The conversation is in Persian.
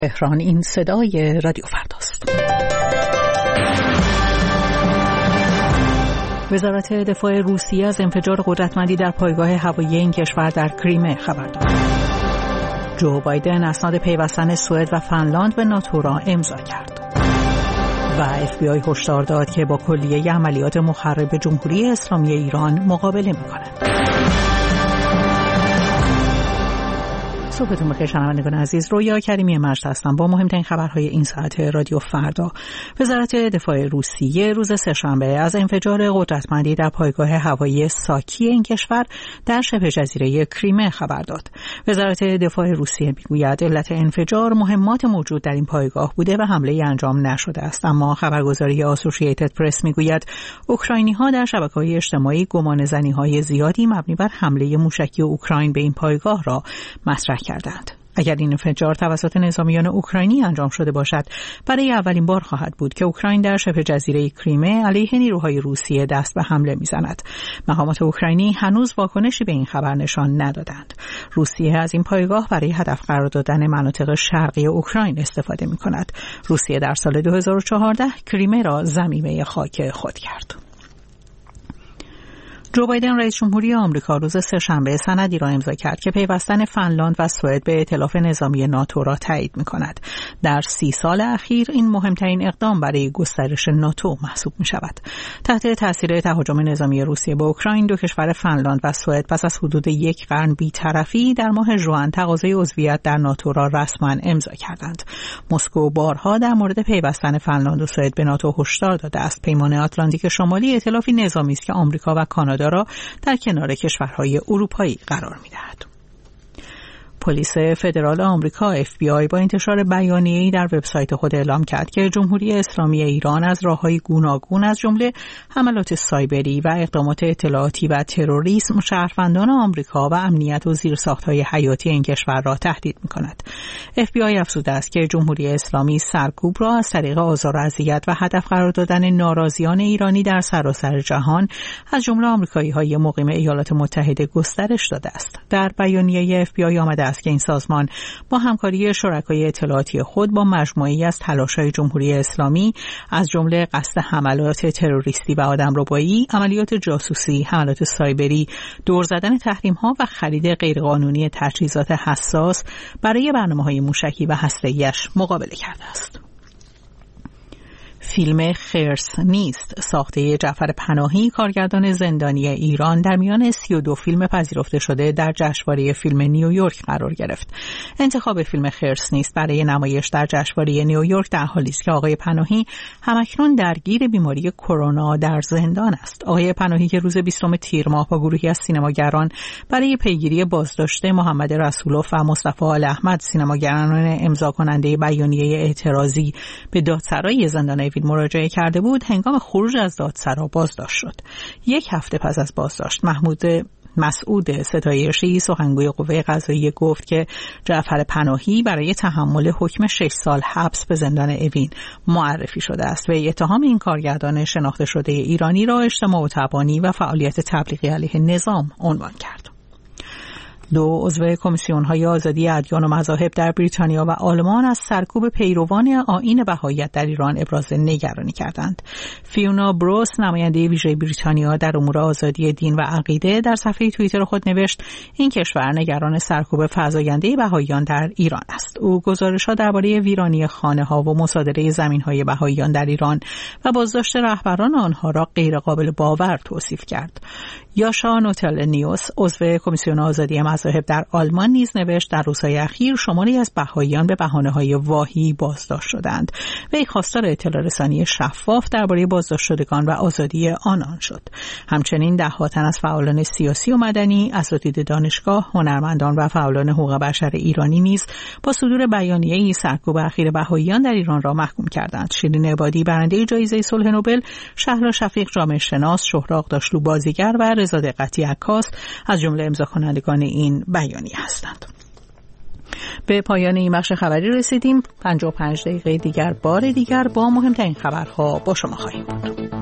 تهران. این صدای رادیو فرداست. وزارت دفاع روسیه از انفجار قدرتمندی در پایگاه هوایی این کشور در کریمه خبر داد. جو بایدن اسناد پیوستن سوئد و فنلاند به ناتو را امضا کرد. و FBI هشدار داد که با کلیه عملیات مخرب جمهوری اسلامی ایران مقابله می‌کند. صبحتون بخیر شنوندگان عزیز، رویا کریمی مجد هستم با مهمترین خبرهای این ساعت رادیو فردا. وزارت دفاع روسیه روز سه‌شنبه از انفجار قدرتمندی در پایگاه هوایی ساکی این کشور در شبه جزیره کریمه خبر داد. وزارت دفاع روسیه میگوید علت انفجار مهمات موجود در این پایگاه بوده و حمله انجام نشده است، اما خبرگزاری آسوشییتد پرس میگوید اوکراینی‌ها در شبکه‌های اجتماعی گمانه‌زنی‌های زیادی مبنی بر حمله موشکی اوکراین به این پایگاه را مطرح کردند. اگر این انفجار توسط نظامیان اوکراینی انجام شده باشد، برای اولین بار خواهد بود که اوکراین در شبه جزیره کریمه علیه نیروهای روسیه دست به حمله می‌زند. مقامات اوکراینی هنوز واکنشی به این خبر نشان ندادند. روسیه از این پایگاه برای هدف قرار دادن مناطق شرقی اوکراین استفاده می‌کند. روسیه در سال 2014 کریمه را ضمیمه خاک خود کرد. جو بایدن رئیس جمهوری آمریکا روز سه‌شنبه سندی را امضا کرد که پیوستن فنلاند و سوئد به ائتلاف نظامی ناتو را تایید می‌کند. در 30 سال اخیر این مهمترین اقدام برای گسترش ناتو محسوب می‌شود. تحت تاثیر تهاجم نظامی روسیه به اوکراین، دو کشور فنلاند و سوئد پس از حدود یک قرن بی‌طرفی در ماه ژوئن تقاضای عضویت در ناتو را رسما امضا کردند. مسکو بارها در مورد پیوستن فنلاند و سوئد به ناتو هشدار داده است. پیمان آتلانتیک شمالی ائتلافی نظامی است که آمریکا و کانادا را در کنار کشورهای اروپایی قرار می‌دهد. پلیس فدرال آمریکا FBI با انتشار بیانیه‌ای در وبسایت خود اعلام کرد که جمهوری اسلامی ایران از راه‌های گوناگون از جمله حملات سایبری و اقدامات اطلاعاتی و تروریسم شهروندان آمریکا و امنیت و زیرساخت‌های حیاتی این کشور را تهدید می‌کند. FBI افزوده است که جمهوری اسلامی سرکوب را از طریق آزار و اذیت و هدف قرار دادن ناراضیان ایرانی در سراسر جهان از جمله آمریکایی‌های مقیم ایالات متحده گسترش داده است. در بیانیه FBI آمده است که این سازمان با همکاری شرکای اطلاعاتی خود با مجموعه‌ای از تلاش‌های جمهوری اسلامی از جمله قصد حملات تروریستی و آدمربایی، عملیات جاسوسی، حملات سایبری، دور زدن تحریم‌ها و خرید غیرقانونی تجهیزات حساس برای برنامه‌های موشکی و هسته‌ای‌اش مقابله کرده است. فیلم خرس نیست ساخته جعفر پناهی، کارگردان زندانی ایران، در میان 32 فیلم پذیرفته شده در جشنواره فیلم نیویورک قرار گرفت. انتخاب فیلم خرس نیست برای نمایش در جشنواره نیویورک در حالی است که آقای پناهی همکنون درگیر بیماری کرونا در زندان است. آقای پناهی که روز 20 تیر ماه با گروهی از سینماگران برای پیگیری بازداشت محمد رسولوف و مصطفی آل احمد، سینماگران امضا کننده بیانیه اعتراضی به دادسرای زندان مراجعه کرده بود، هنگام خروج از دادسرا بازداشت شد. یک هفته پس از بازداشت مسعود ستایشی سخنگوی قوه قضاییه گفت که جعفر پناهی برای تحمل حکم 6 سال حبس به زندان اوین معرفی شده است و اتهام این کارگردان شناخته شده ایرانی را اجتماع طبعانی و فعالیت تبلیغی علیه نظام عنوان کرد. 2 عضو کمیسیون‌های آزادی ادیان و مذاهب در بریتانیا و آلمان از سرکوب پیروان آیین بهائیت در ایران ابراز نگرانی کردند. فیونا بروس، نماینده ویژه بریتانیا در امور آزادی دین و عقیده، در صفحه توییتر خود نوشت این کشور نگران سرکوب فزاینده بهائیان در ایران است. او گزارش‌ها درباره ویرانی خانه‌ها و مصادره زمین‌های بهائیان در ایران و بازداشت رهبران آنها را غیرقابل باور توصیف کرد. یاشا نوتلنیوس، عضو کمیسیون آزادی مذاهب در آلمان نیز نوشت در روزهای اخیر شماری از بهائیان به بهانه‌های واهی بازداشت شدند و یک خواستار اطلاع رسانی شفاف درباره بازداشت شدگان و آزادی آنان شد. همچنین ده‌ها تن از فعالان سیاسی و مدنی، اساتید دانشگاه، هنرمندان و فعالان حقوق بشر ایرانی نیز با صدور بیانیه‌ای سرکوب اخیر بهائیان در ایران را محکوم کردند. شیرین عبادی، برنده جایزه صلح نوبل، شهلا شفیق، جامعه شناس، شهراب داشلو، بازیگر و رضا دقتی عکاس از جمله امضا کنندگان این بیانیه هستند. به پایان این بخش خبری رسیدیم. 55 دقیقه دیگر بار دیگر با مهمترین خبرها با شما خواهیم بود.